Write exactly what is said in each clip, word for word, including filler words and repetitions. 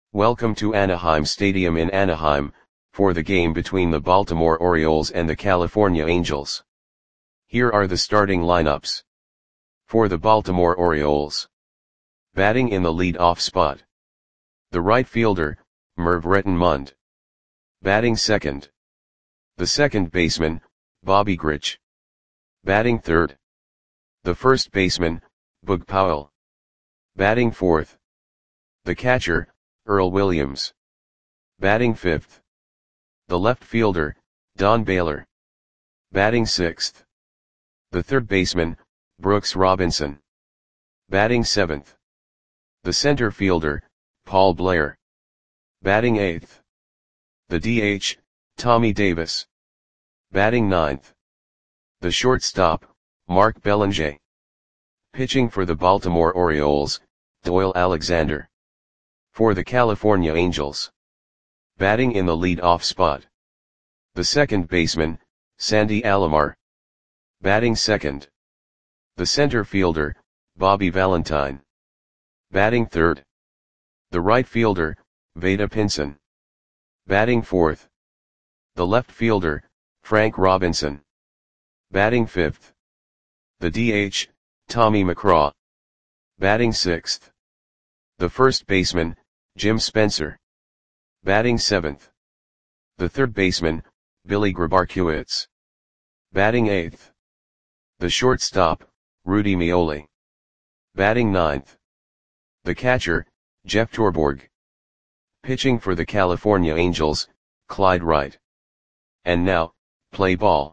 Welcome to Anaheim Stadium in Anaheim, for the game between the Baltimore Orioles and the California Angels. Here are the starting lineups. For the Baltimore Orioles. Batting in the lead-off spot. The right fielder, Merv Rettenmund. Batting second. The second baseman, Bobby Grich. Batting third. The first baseman, Boog Powell. Batting fourth. The catcher, Earl Williams. Batting fifth. The left fielder, Don Baylor. Batting sixth. The third baseman, Brooks Robinson. Batting seventh. The center fielder, Paul Blair. Batting eighth. The D H, Tommy Davis. Batting ninth. The shortstop, Mark Belanger. Pitching for the Baltimore Orioles, Doyle Alexander. For the California Angels. Batting in the lead-off spot. The second baseman, Sandy Alomar. Batting second. The center fielder, Bobby Valentine. Batting third. The right fielder, Vada Pinson. Batting fourth. The left fielder, Frank Robinson. Batting fifth. The D H, Tommy McCraw. Batting sixth. The first baseman, Jim Spencer. Batting seventh. The third baseman, Billy Grabarkewitz. Batting eighth. The shortstop, Rudy Meoli. Batting ninth. The catcher, Jeff Torborg. Pitching for the California Angels, Clyde Wright. And now, play ball.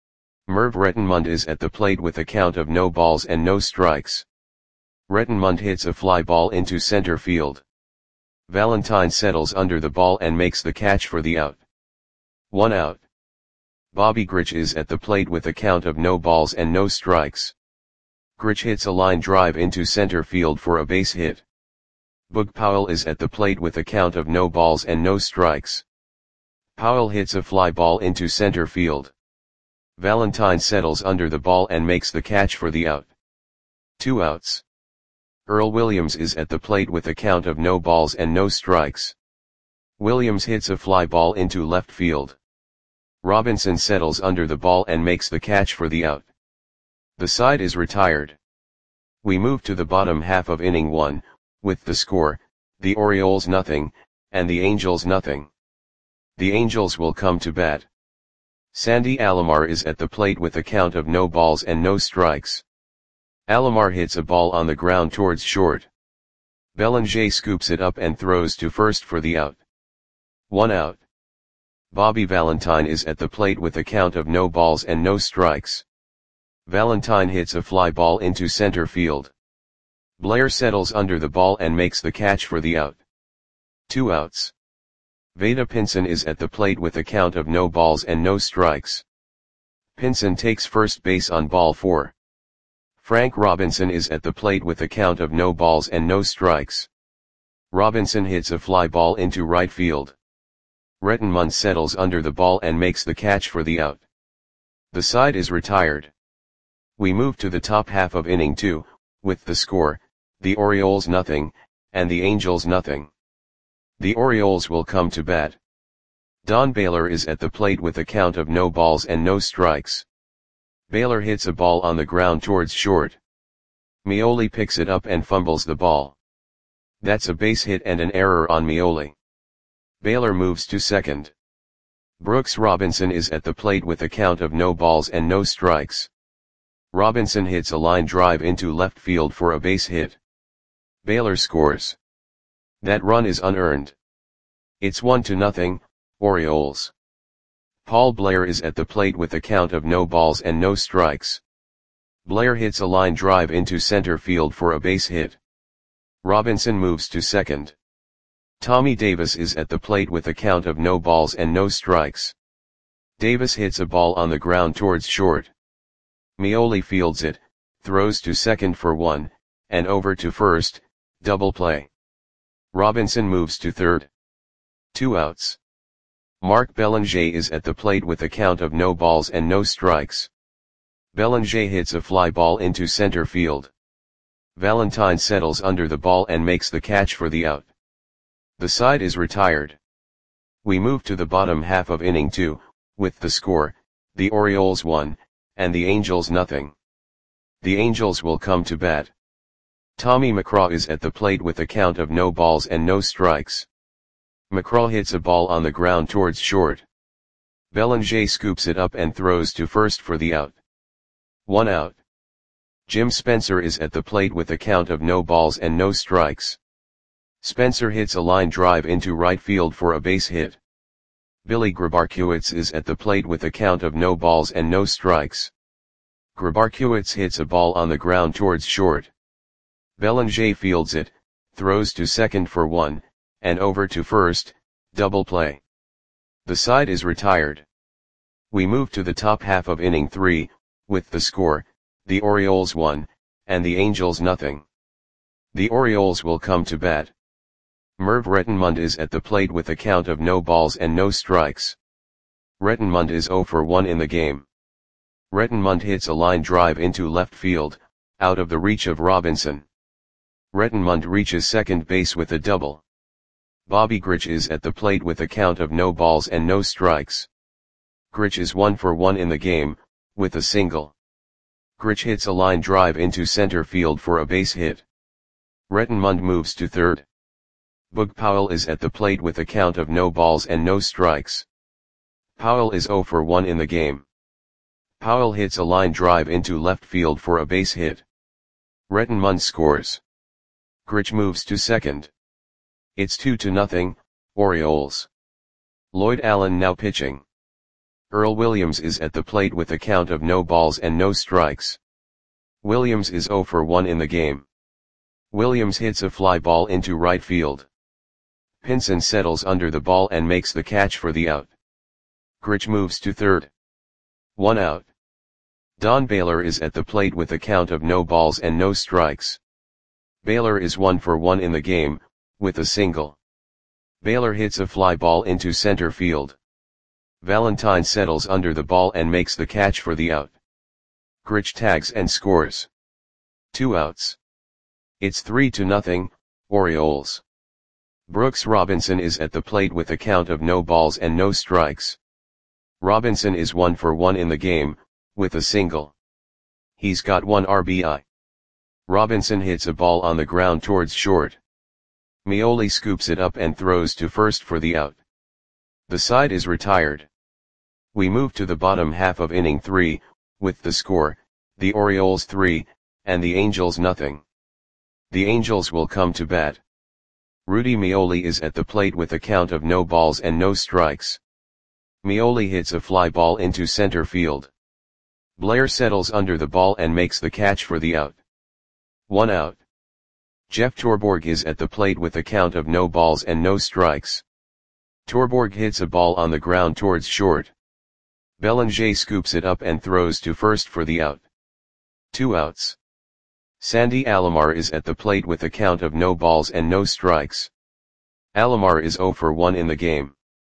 Merv Rettenmund is at the plate with a count of no balls and no strikes. Rettenmund hits a fly ball into center field. Valentine settles under the ball and makes the catch for the out. One out. Bobby Grich is at the plate with a count of no balls and no strikes. Grich hits a line drive into center field for a base hit. Boog Powell is at the plate with a count of no balls and no strikes. Powell hits a fly ball into center field. Valentine settles under the ball and makes the catch for the out. Two outs. Earl Williams is at the plate with a count of no balls and no strikes. Williams hits a fly ball into left field. Robinson settles under the ball and makes the catch for the out. The side is retired. We move to the bottom half of inning one, with the score, the Orioles nothing, and the Angels nothing. The Angels will come to bat. Sandy Alomar is at the plate with a count of no balls and no strikes. Alomar hits a ball on the ground towards short. Belanger scoops it up and throws to first for the out. One out. Bobby Valentine is at the plate with a count of no balls and no strikes. Valentine hits a fly ball into center field. Blair settles under the ball and makes the catch for the out. Two outs. Vada Pinson is at the plate with a count of no balls and no strikes. Pinson takes first base on ball four. Frank Robinson is at the plate with a count of no balls and no strikes. Robinson hits a fly ball into right field. Rettenmund settles under the ball and makes the catch for the out. The side is retired. We move to the top half of inning two, with the score, the Orioles nothing, and the Angels nothing. The Orioles will come to bat. Don Baylor is at the plate with a count of no balls and no strikes. Baylor hits a ball on the ground towards short. Meoli picks it up and fumbles the ball. That's a base hit and an error on Meoli. Baylor moves to second. Brooks Robinson is at the plate with a count of no balls and no strikes. Robinson hits a line drive into left field for a base hit. Baylor scores. That run is unearned. It's one to nothing, Orioles. Paul Blair is at the plate with a count of no balls and no strikes. Blair hits a line drive into center field for a base hit. Robinson moves to second. Tommy Davis is at the plate with a count of no balls and no strikes. Davis hits a ball on the ground towards short. Meoli fields it, throws to second for one, and over to first, double play. Robinson moves to third. Two outs. Mark Belanger is at the plate with a count of no balls and no strikes. Belanger hits a fly ball into center field. Valentine settles under the ball and makes the catch for the out. The side is retired. We move to the bottom half of inning two, with the score, the Orioles one, and the Angels nothing. The Angels will come to bat. Tommy McCraw is at the plate with a count of no balls and no strikes. McCraw hits a ball on the ground towards short. Belanger scoops it up and throws to first for the out. One out. Jim Spencer is at the plate with a count of no balls and no strikes. Spencer hits a line drive into right field for a base hit. Billy Grabarkiewicz is at the plate with a count of no balls and no strikes. Grabarkiewicz hits a ball on the ground towards short. Belanger fields it, throws to second for one, and over to first, double play. The side is retired. We move to the top half of inning three, with the score, the Orioles one, and the Angels nothing. The Orioles will come to bat. Merv Rettenmund is at the plate with a count of no balls and no strikes. Rettenmund is oh for one in the game. Rettenmund hits a line drive into left field, out of the reach of Robinson. Rettenmund reaches second base with a double. Bobby Grich is at the plate with a count of no balls and no strikes. Grich is one for one in the game, with a single. Grich hits a line drive into center field for a base hit. Rettenmund moves to third. Boog Powell is at the plate with a count of no balls and no strikes. Powell is oh for one in the game. Powell hits a line drive into left field for a base hit. Rettenmund scores. Grich moves to second. It's two to nothing, Orioles. Lloyd Allen now pitching. Earl Williams is at the plate with a count of no balls and no strikes. Williams is oh for one in the game. Williams hits a fly ball into right field. Pinson settles under the ball and makes the catch for the out. Grich moves to third. One out. Don Baylor is at the plate with a count of no balls and no strikes. Baylor is one for one in the game, with a single. Baylor hits a fly ball into center field. Valentine settles under the ball and makes the catch for the out. Grich tags and scores. Two outs. It's three to nothing, Orioles. Brooks Robinson is at the plate with a count of no balls and no strikes. Robinson is one for one in the game, with a single. He's got one R B I. Robinson hits a ball on the ground towards short. Meoli scoops it up and throws to first for the out. The side is retired. We move to the bottom half of inning three, with the score, the Orioles three, and the Angels nothing. The Angels will come to bat. Rudy Meoli is at the plate with a count of no balls and no strikes. Meoli hits a fly ball into center field. Blair settles under the ball and makes the catch for the out. One out. Jeff Torborg is at the plate with a count of no balls and no strikes. Torborg hits a ball on the ground towards short. Belanger scoops it up and throws to first for the out. Two outs. Sandy Alomar is at the plate with a count of no balls and no strikes. Alomar is oh for one in the game.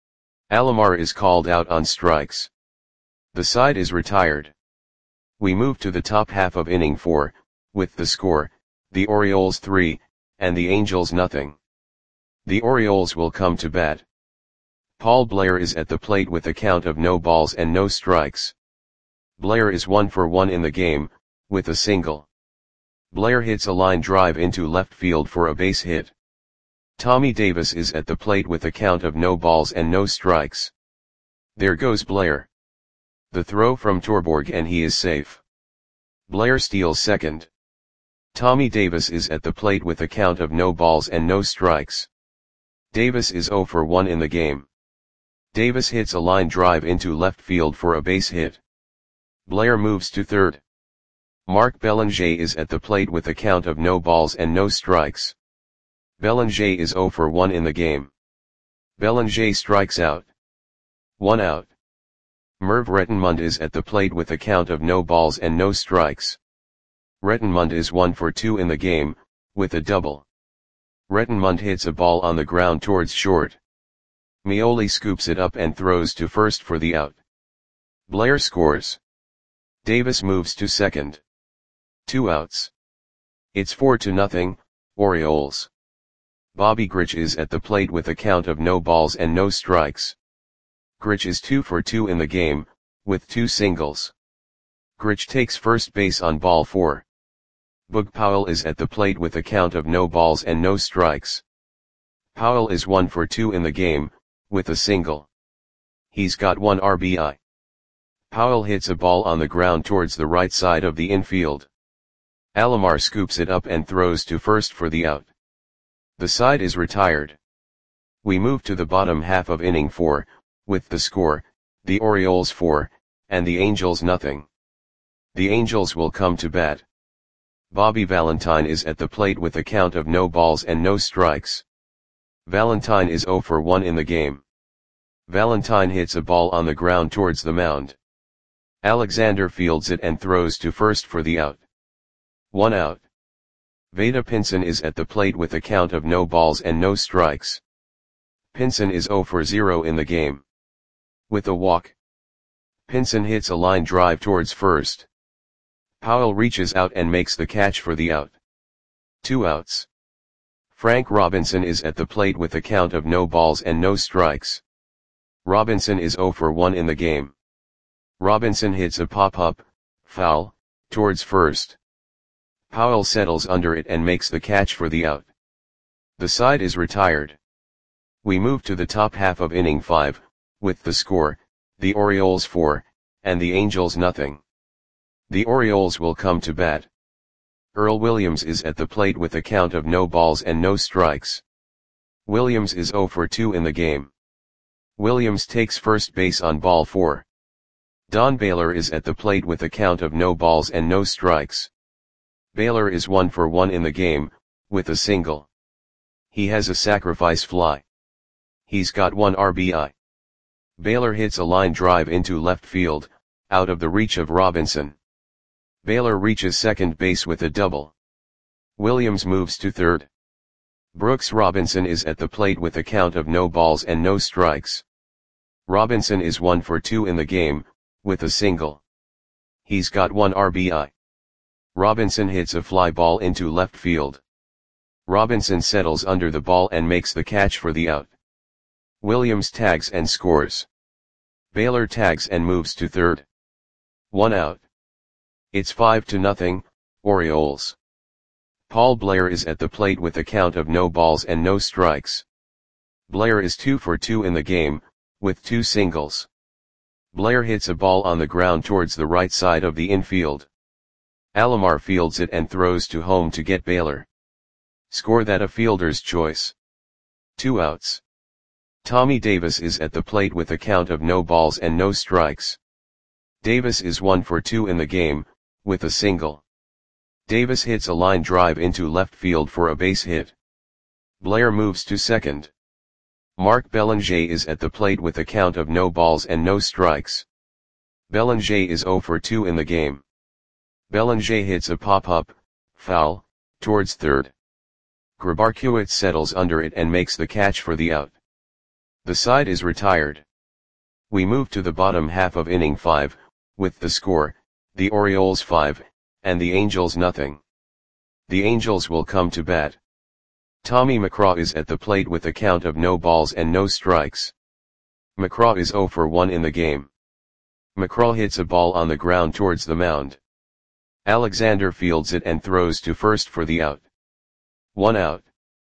Alomar is called out on strikes. The side is retired. We move to the top half of inning four, with the score, the Orioles three, and the Angels nothing. The Orioles will come to bat. Paul Blair is at the plate with a count of no balls and no strikes. Blair is one for one in the game, with a single. Blair hits a line drive into left field for a base hit. Tommy Davis is at the plate with a count of no balls and no strikes. There goes Blair. The throw from Torborg and he is safe. Blair steals second. Tommy Davis is at the plate with a count of no balls and no strikes. Davis is oh for one in the game. Davis hits a line drive into left field for a base hit. Blair moves to third. Mark Belanger is at the plate with a count of no balls and no strikes. Belanger is oh for one in the game. Belanger strikes out. One out. Merv Rettenmund is at the plate with a count of no balls and no strikes. Rettenmund is one for two in the game, with a double. Rettenmund hits a ball on the ground towards short. Meoli scoops it up and throws to first for the out. Blair scores. Davis moves to second. Two outs. It's four to nothing, Orioles. Bobby Grich is at the plate with a count of no balls and no strikes. Grich is two for two in the game, with two singles. Grich takes first base on ball four. Boog Powell is at the plate with a count of no balls and no strikes. Powell is one for two in the game, with a single. He's got one R B I. Powell hits a ball on the ground towards the right side of the infield. Alomar scoops it up and throws to first for the out. The side is retired. We move to the bottom half of inning four, with the score, the Orioles four, and the Angels nothing. The Angels will come to bat. Bobby Valentine is at the plate with a count of no balls and no strikes. Valentine is zero for one in the game. Valentine hits a ball on the ground towards the mound. Alexander fields it and throws to first for the out. One out. Vada Pinson is at the plate with a count of no balls and no strikes. Pinson is zero for zero in the game. With a walk. Pinson hits a line drive towards first. Powell reaches out and makes the catch for the out. Two outs. Frank Robinson is at the plate with a count of no balls and no strikes. Robinson is zero for one in the game. Robinson hits a pop-up, foul, towards first. Powell settles under it and makes the catch for the out. The side is retired. We move to the top half of inning five, with the score, the Orioles four, and the Angels nothing. The Orioles will come to bat. Earl Williams is at the plate with a count of no balls and no strikes. Williams is zero for two in the game. Williams takes first base on ball four. Don Baylor is at the plate with a count of no balls and no strikes. Baylor is one for one in the game, with a single. He has a sacrifice fly. He's got one R B I. Baylor hits a line drive into left field, out of the reach of Robinson. Baylor reaches second base with a double. Williams moves to third. Brooks Robinson is at the plate with a count of no balls and no strikes. Robinson is one for two in the game, with a single. He's got one R B I. Robinson hits a fly ball into left field. Robinson settles under the ball and makes the catch for the out. Williams tags and scores. Baylor tags and moves to third. One out. It's five to nothing, Orioles. Paul Blair is at the plate with a count of no balls and no strikes. Blair is two for two in the game, with two singles. Blair hits a ball on the ground towards the right side of the infield. Alomar fields it and throws to home to get Baylor. Score that a fielder's choice. Two outs. Tommy Davis is at the plate with a count of no balls and no strikes. Davis is one for two in the game, with a single. Davis hits a line drive into left field for a base hit. Blair moves to second. Mark Belanger is at the plate with a count of no balls and no strikes. Belanger is zero for two in the game. Belanger hits a pop-up, foul, towards third. Grabarkiewicz settles under it and makes the catch for the out. The side is retired. We move to the bottom half of inning five, with the score, the Orioles five, and the Angels nothing. The Angels will come to bat. Tommy McCraw is at the plate with a count of no balls and no strikes. McCraw is zero for one in the game. McCraw hits a ball on the ground towards the mound. Alexander fields it and throws to first for the out. One out.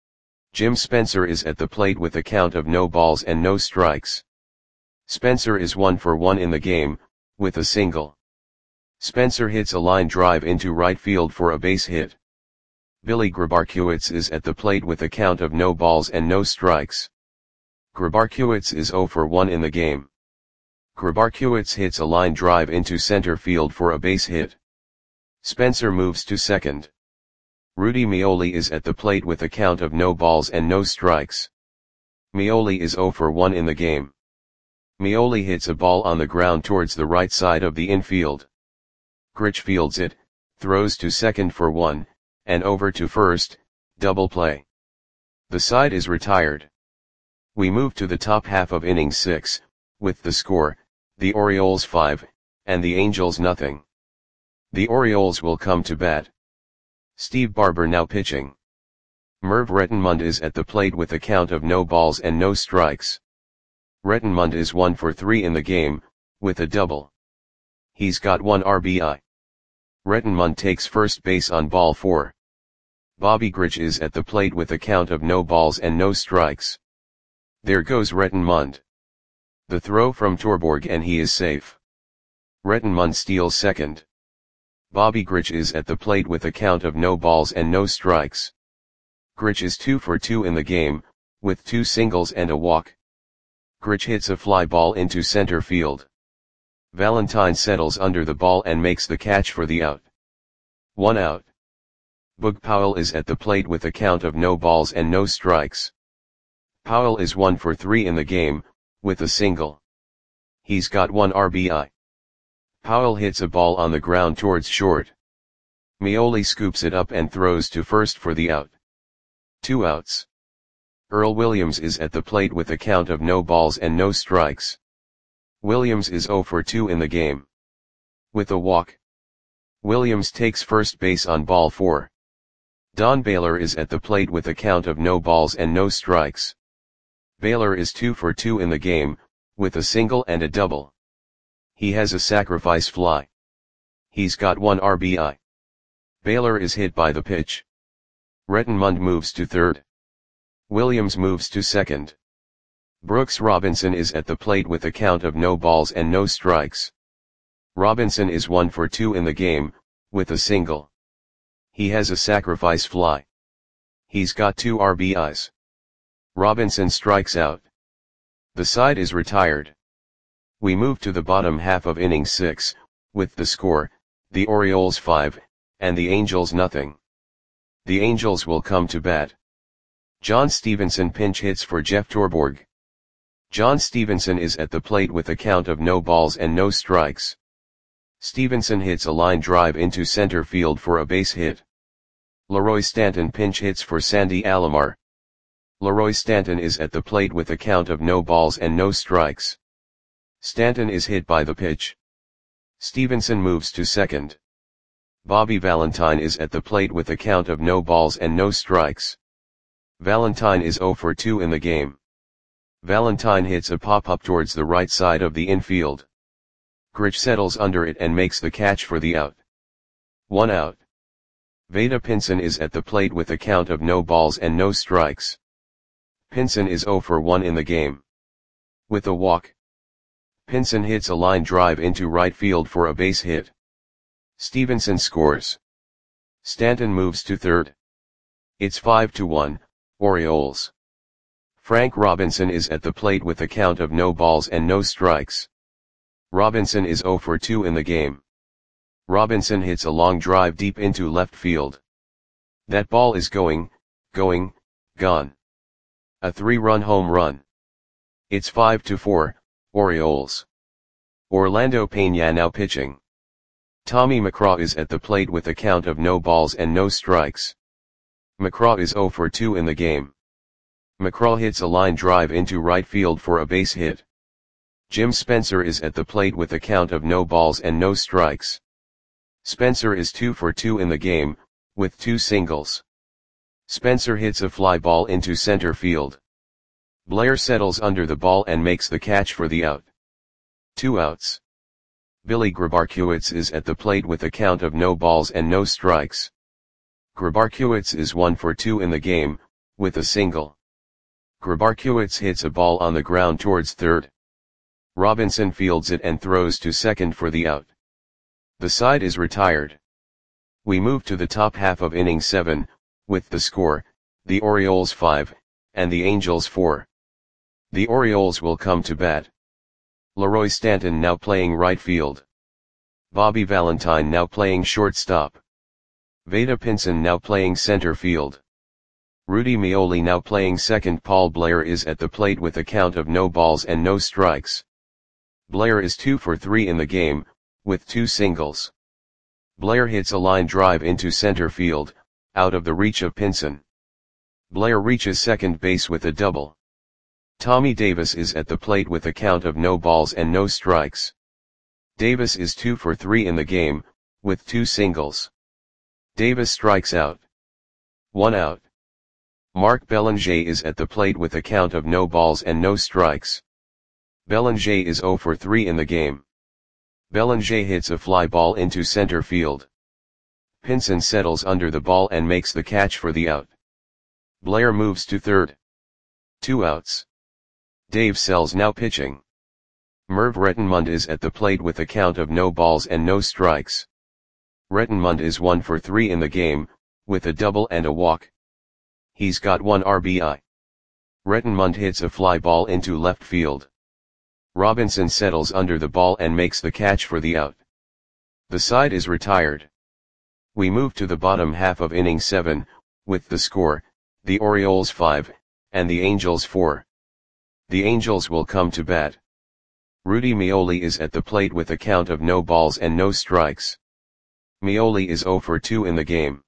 Jim Spencer is at the plate with a count of no balls and no strikes. Spencer is one for one in the game, with a single. Spencer hits a line drive into right field for a base hit. Billy Grabarkiewicz is at the plate with a count of no balls and no strikes. Grabarkiewicz is zero for one in the game. Grabarkiewicz hits a line drive into center field for a base hit. Spencer moves to second. Rudy Meoli is at the plate with a count of no balls and no strikes. Meoli is zero for one in the game. Meoli hits a ball on the ground towards the right side of the infield. Grich fields it, throws to second for one, and over to first, double play. The side is retired. We move to the top half of inning six, with the score, the Orioles five, and the Angels nothing. The Orioles will come to bat. Steve Barber now pitching. Merv Rettenmund is at the plate with a count of no balls and no strikes. Rettenmund is one for three in the game, with a double. He's got one R B I. Rettenmund takes first base on ball four. Bobby Grich is at the plate with a count of no balls and no strikes. There goes Rettenmund. The throw from Torborg and he is safe. Rettenmund steals second. Bobby Grich is at the plate with a count of no balls and no strikes. Grich is two for two in the game, with two singles and a walk. Grich hits a fly ball into center field. Valentine settles under the ball and makes the catch for the out. One out. Boog Powell is at the plate with a count of no balls and no strikes. Powell is one for three in the game, with a single. He's got one R B I. Powell hits a ball on the ground towards short. Meoli scoops it up and throws to first for the out. Two outs. Earl Williams is at the plate with a count of no balls and no strikes. Williams is zero for two in the game. With a walk. Williams takes first base on ball four. Don Baylor is at the plate with a count of no balls and no strikes. Baylor is two for two in the game, with a single and a double. He has a sacrifice fly. He's got one R B I. Baylor is hit by the pitch. Rettenmund moves to third. Williams moves to second. Brooks Robinson is at the plate with a count of no balls and no strikes. Robinson is one for two in the game, with a single. He has a sacrifice fly. He's got two R B Is. Robinson strikes out. The side is retired. We move to the bottom half of inning six, with the score, the Orioles five, and the Angels nothing. The Angels will come to bat. John Stevenson pinch hits for Jeff Torborg. John Stevenson is at the plate with a count of no balls and no strikes. Stevenson hits a line drive into center field for a base hit. Leroy Stanton pinch hits for Sandy Alomar. Leroy Stanton is at the plate with a count of no balls and no strikes. Stanton is hit by the pitch. Stevenson moves to second. Bobby Valentine is at the plate with a count of no balls and no strikes. Valentine is zero for two in the game. Valentine hits a pop-up towards the right side of the infield. Grich settles under it and makes the catch for the out. One out. Vada Pinson is at the plate with a count of no balls and no strikes. Pinson is zero for one in the game. With a walk. Pinson hits a line drive into right field for a base hit. Stevenson scores. Stanton moves to third. It's five to one, Orioles. Frank Robinson is at the plate with a count of no balls and no strikes. Robinson is zero for two in the game. Robinson hits a long drive deep into left field. That ball is going, going, gone. A three-run home run. It's five to four, Orioles. Orlando Peña now pitching. Tommy McCraw is at the plate with a count of no balls and no strikes. McCraw is zero for two in the game. McCraw hits a line drive into right field for a base hit. Jim Spencer is at the plate with a count of no balls and no strikes. Spencer is two for two in the game, with two singles. Spencer hits a fly ball into center field. Blair settles under the ball and makes the catch for the out. Two outs. Billy Grabarkiewicz is at the plate with a count of no balls and no strikes. Grabarkiewicz is one for two in the game, with a single. Grabarkiewicz hits a ball on the ground towards third. Robinson fields it and throws to second for the out. The side is retired. We move to the top half of inning seven, with the score, the Orioles five, and the Angels four. The Orioles will come to bat. Leroy Stanton now playing right field. Bobby Valentine now playing shortstop. Vada Pinson now playing center field. Rudy Meoli now playing second. Paul Blair is at the plate with a count of no balls and no strikes. Blair is two for three in the game, with two singles. Blair hits a line drive into center field, out of the reach of Pinson. Blair reaches second base with a double. Tommy Davis is at the plate with a count of no balls and no strikes. Davis is two for three in the game, with two singles. Davis strikes out. One out. Mark Belanger is at the plate with a count of no balls and no strikes. Belanger is zero for three in the game. Belanger hits a fly ball into center field. Pinson settles under the ball and makes the catch for the out. Blair moves to third. Two outs. Dave Sells now pitching. Merv Rettenmund is at the plate with a count of no balls and no strikes. Rettenmund is one for three in the game, with a double and a walk. He's got one R B I. Rettenmund hits a fly ball into left field. Robinson settles under the ball and makes the catch for the out. The side is retired. We move to the bottom half of inning seven, with the score, the Orioles five, and the Angels four. The Angels will come to bat. Rudy Meoli is at the plate with a count of no balls and no strikes. Meoli is zero for two in the game.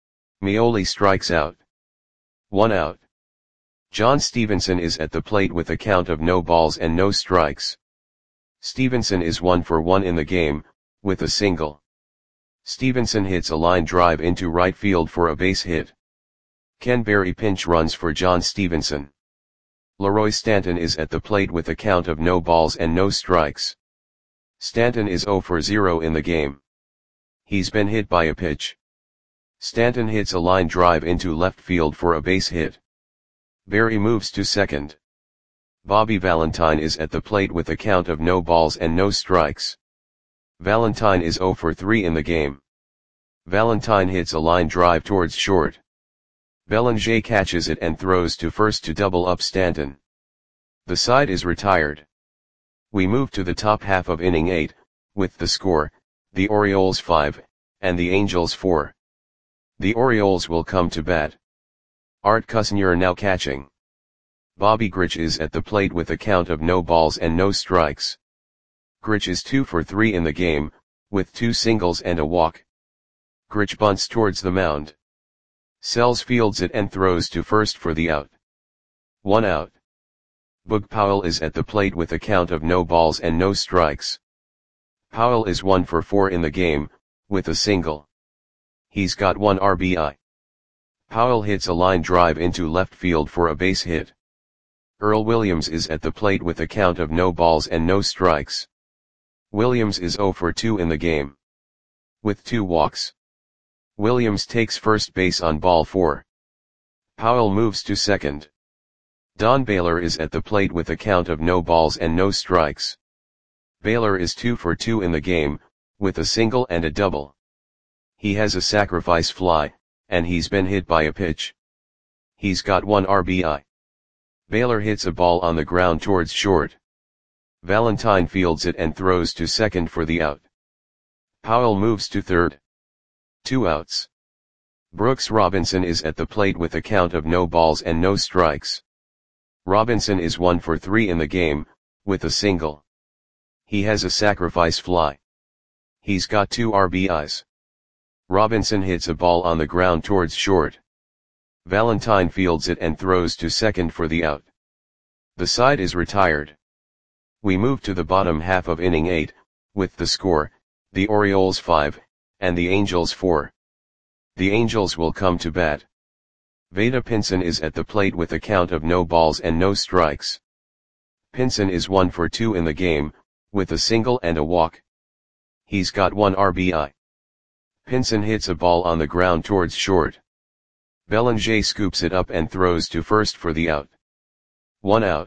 Meoli strikes out. One out. John Stevenson is at the plate with a count of no balls and no strikes. Stevenson is one for one in the game, with a single. Stevenson hits a line drive into right field for a base hit. Ken Berry pinch runs for John Stevenson. Leroy Stanton is at the plate with a count of no balls and no strikes. Stanton is zero for zero in the game. He's been hit by a pitch. Stanton hits a line drive into left field for a base hit. Berry moves to second. Bobby Valentine is at the plate with a count of no balls and no strikes. Valentine is zero for three in the game. Valentine hits a line drive towards short. Belanger catches it and throws to first to double up Stanton. The side is retired. We move to the top half of inning eight, with the score, the Orioles five, and the Angels four. The Orioles will come to bat. Art Kusnier now catching. Bobby Grich is at the plate with a count of no balls and no strikes. Grich is two for three in the game, with two singles and a walk. Grich bunts towards the mound. Sells fields it and throws to first for the out. One out. Boog Powell is at the plate with a count of no balls and no strikes. Powell is one for four in the game, with a single. He's got one R B I. Powell hits a line drive into left field for a base hit. Earl Williams is at the plate with a count of no balls and no strikes. Williams is zero for two in the game. With two walks. Williams takes first base on ball four. Powell moves to second. Don Baylor is at the plate with a count of no balls and no strikes. Baylor is two for two in the game, with a single and a double. He has a sacrifice fly, and he's been hit by a pitch. He's got one R B I. Baylor hits a ball on the ground towards short. Valentine fields it and throws to second for the out. Powell moves to third. Two outs. Brooks Robinson is at the plate with a count of no balls and no strikes. Robinson is one for three in the game, with a single. He has a sacrifice fly. He's got two R B Is. Robinson hits a ball on the ground towards short. Valentine fields it and throws to second for the out. The side is retired. We move to the bottom half of inning eight, with the score, the Orioles five, and the Angels four. The Angels will come to bat. Vada Pinson is at the plate with a count of no balls and no strikes. Pinson is one for two in the game, with a single and a walk. He's got one R B I. Pinson hits a ball on the ground towards short. Belanger scoops it up and throws to first for the out. One out.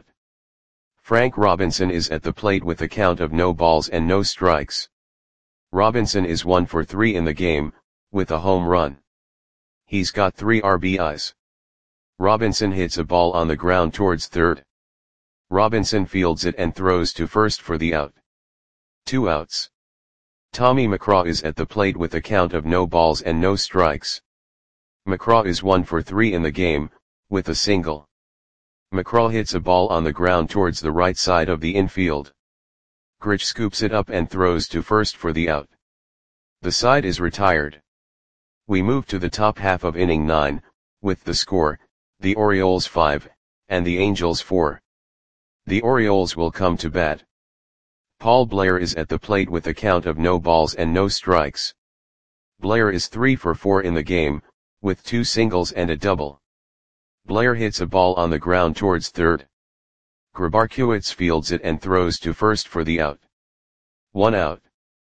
Frank Robinson is at the plate with a count of no balls and no strikes. Robinson is one for three in the game, with a home run. He's got three R B Is. Robinson hits a ball on the ground towards third. Robinson fields it and throws to first for the out. Two outs. Tommy McCraw is at the plate with a count of no balls and no strikes. McCraw is one for three in the game, with a single. McCraw hits a ball on the ground towards the right side of the infield. Grich scoops it up and throws to first for the out. The side is retired. We move to the top half of inning nine, with the score, the Orioles five, and the Angels four. The Orioles will come to bat. Paul Blair is at the plate with a count of no balls and no strikes. Blair is three for four in the game, with two singles and a double. Blair hits a ball on the ground towards third. Grabarkiewicz fields it and throws to first for the out. One out.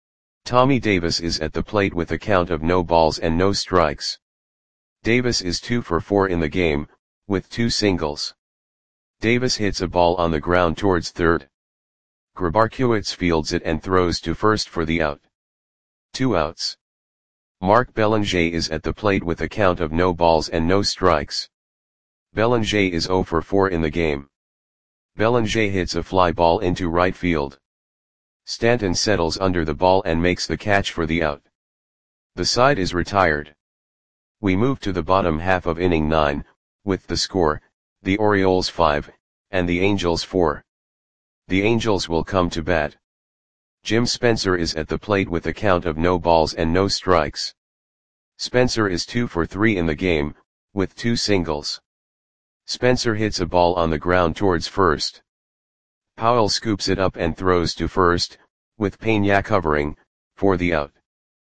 Tommy Davis is at the plate with a count of no balls and no strikes. Davis is two for four in the game, with two singles. Davis hits a ball on the ground towards third. Grabarkiewicz fields it and throws to first for the out. Two outs. Mark Belanger is at the plate with a count of no balls and no strikes. Belanger is zero for four in the game. Belanger hits a fly ball into right field. Stanton settles under the ball and makes the catch for the out. The side is retired. We move to the bottom half of inning nine, with the score, the Orioles five, and the Angels four. The Angels will come to bat. Jim Spencer is at the plate with a count of no balls and no strikes. Spencer is two for three in the game, with two singles. Spencer hits a ball on the ground towards first. Powell scoops it up and throws to first, with Peña covering, for the out.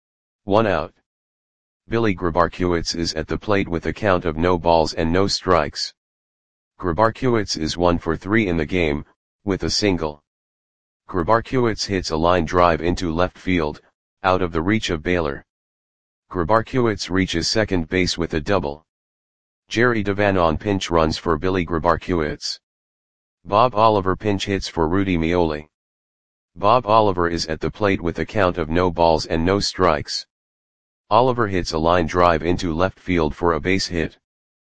One out. Billy Grabarkiewicz is at the plate with a count of no balls and no strikes. Grabarkiewicz is one for three in the game, with a single. Grabarkiewicz hits a line drive into left field, out of the reach of Baylor. Grabarkiewicz reaches second base with a double. Jerry Devanon pinch runs for Billy Grabarkiewicz. Bob Oliver pinch hits for Rudy Meoli. Bob Oliver is at the plate with a count of no balls and no strikes. Oliver hits a line drive into left field for a base hit.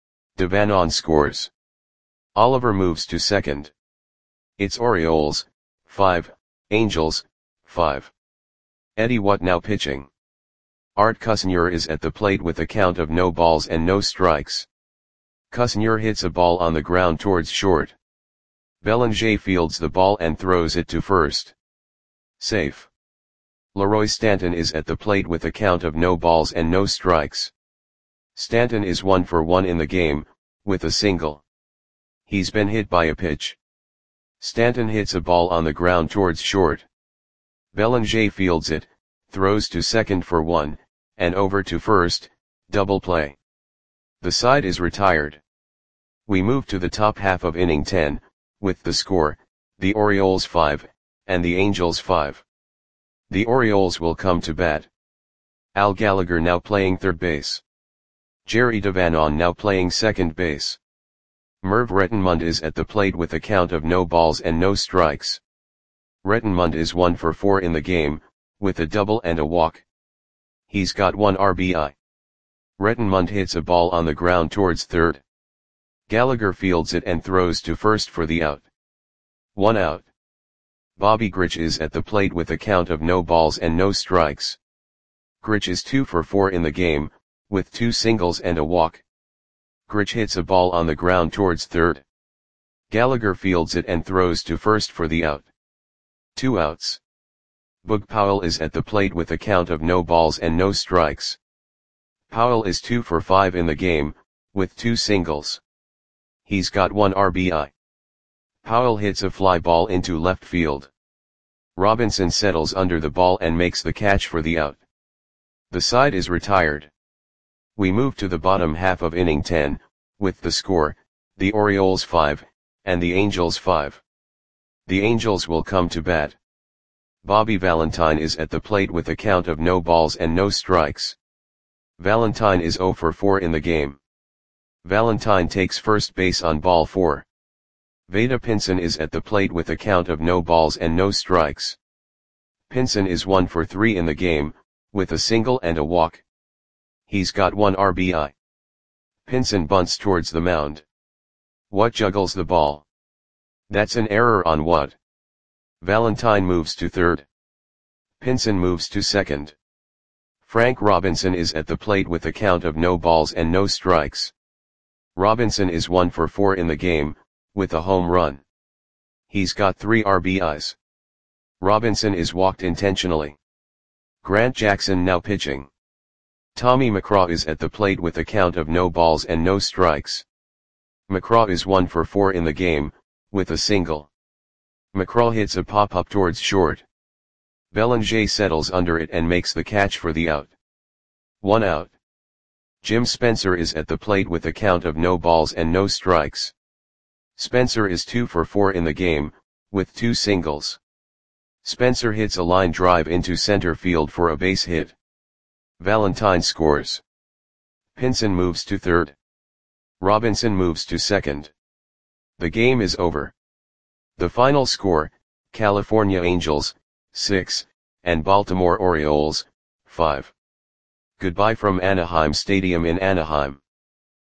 Devanon scores. Oliver moves to second. It's Orioles, five, Angels, five. Eddie Whatnow pitching. Art Kusnyer is at the plate with a count of no balls and no strikes. Kusnyer hits a ball on the ground towards short. Belanger fields the ball and throws it to first. Safe. Leroy Stanton is at the plate with a count of no balls and no strikes. Stanton is one for one in the game, with a single. He's been hit by a pitch. Stanton hits a ball on the ground towards short. Belanger fields it, throws to second for one, and over to first, double play. The side is retired. We move to the top half of inning ten, with the score, the Orioles five, and the Angels five. The Orioles will come to bat. Al Gallagher now playing third base. Jerry Devanon now playing second base. Merv Rettenmund is at the plate with a count of no balls and no strikes. Rettenmund is one for four in the game, with a double and a walk. He's got one R B I. Rettenmund hits a ball on the ground towards third. Gallagher fields it and throws to first for the out. One out. Bobby Grich is at the plate with a count of no balls and no strikes. Grich is two for four in the game, with two singles and a walk. Grich hits a ball on the ground towards third. Gallagher fields it and throws to first for the out. Two outs. Boog Powell is at the plate with a count of no balls and no strikes. Powell is two for five in the game, with two singles. He's got one R B I. Powell hits a fly ball into left field. Robinson settles under the ball and makes the catch for the out. The side is retired. We move to the bottom half of inning ten, with the score, the Orioles five, and the Angels five. The Angels will come to bat. Bobby Valentine is at the plate with a count of no balls and no strikes. Valentine is zero for four in the game. Valentine takes first base on ball four. Vada Pinson is at the plate with a count of no balls and no strikes. Pinson is one for three in the game, with a single and a walk. He's got one R B I. Pinson bunts towards the mound. What juggles the ball? That's an error on what? Valentine moves to third. Pinson moves to second. Frank Robinson is at the plate with a count of no balls and no strikes. Robinson is one for four in the game, with a home run. He's got three R B Is. Robinson is walked intentionally. Grant Jackson now pitching. Tommy McCraw is at the plate with a count of no balls and no strikes. McCraw is one for four in the game, with a single. McCraw hits a pop-up towards short. Belanger settles under it and makes the catch for the out. One out. Jim Spencer is at the plate with a count of no balls and no strikes. Spencer is two for four in the game, with two singles. Spencer hits a line drive into center field for a base hit. Valentine scores. Pinson moves to third. Robinson moves to second. The game is over. The final score, California Angels, six, and Baltimore Orioles, five. Goodbye from Anaheim Stadium in Anaheim.